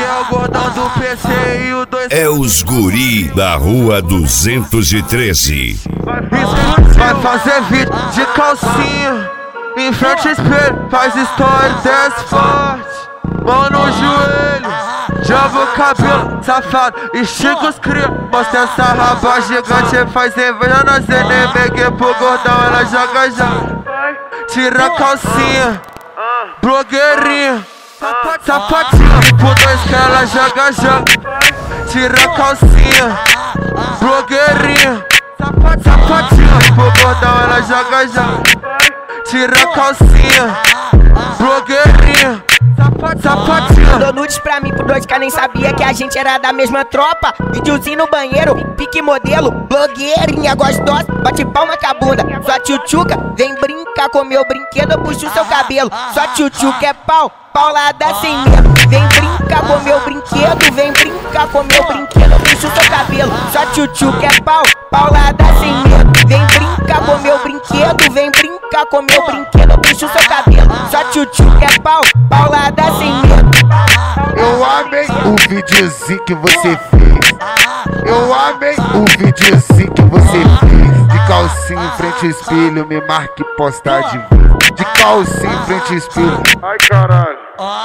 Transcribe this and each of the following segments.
é o gordão do PC e o 2. É os guri da rua 213. Vai fazer vídeo de calcinha em frente ao espelho, faz história, desce forte, mão no joelho, joga o cabelo, safado, estica os cria. Mostra essa raba gigante, faz inveja nas NMG pro gordão, ela joga já. Tira a calcinha, blogueirinha, sapatinha, pro 2 que ela joga já. Tira a calcinha, blogueirinha, sapatinha, pro gordão, ela joga já. Tira a calcinha, blogueirinha, sapatinha. Mandou nudes pra mim pro 2K, nem sabia que a gente era da mesma tropa. Videozinho no banheiro, pique modelo, blogueirinha gostosa, bate palma com a bunda. Sua tchutchuca, vem brincar com meu brinquedo, eu puxo seu cabelo. Sua tchutchuca é pau, paulada sem medo. Vem brincar com meu brinquedo, vem brincar com meu brinquedo, eu puxo seu cabelo. Sua tchutchuca é pau, paulada sem medo. Vem brincar com meu brinquedo, vem brincar com meu brinquedo, eu puxo seu cabelo. Sua tchutchuca é pau, paulada sem medo. Eu amei o videozinho que você fez. Eu amei o videozinho que você fez. De calcinha em frente ao espelho, me marque e posta de vez. De calcinha em frente ao espelho. Ai caralho.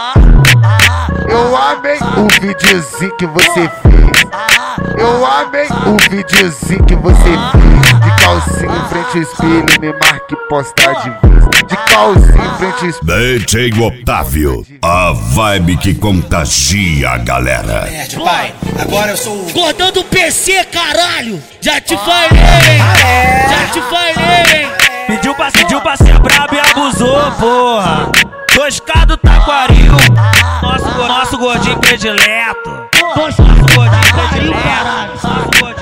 Eu amei o videozinho que você fez. Eu amei o videozinho que você fez. De calcinha em frente ao espelho, me marque e posta de vez. De calcinha em frente ao espelho. DJ Otávio, a vibe que contagia a galera. Pai, agora eu sou o gordão do PC, caralho! Já te falei! Já te falei! Pediu pra ser brabo e abusou, porra. 2K do Taquaril, nosso gordinho predileto. Nosso gordinho predileto!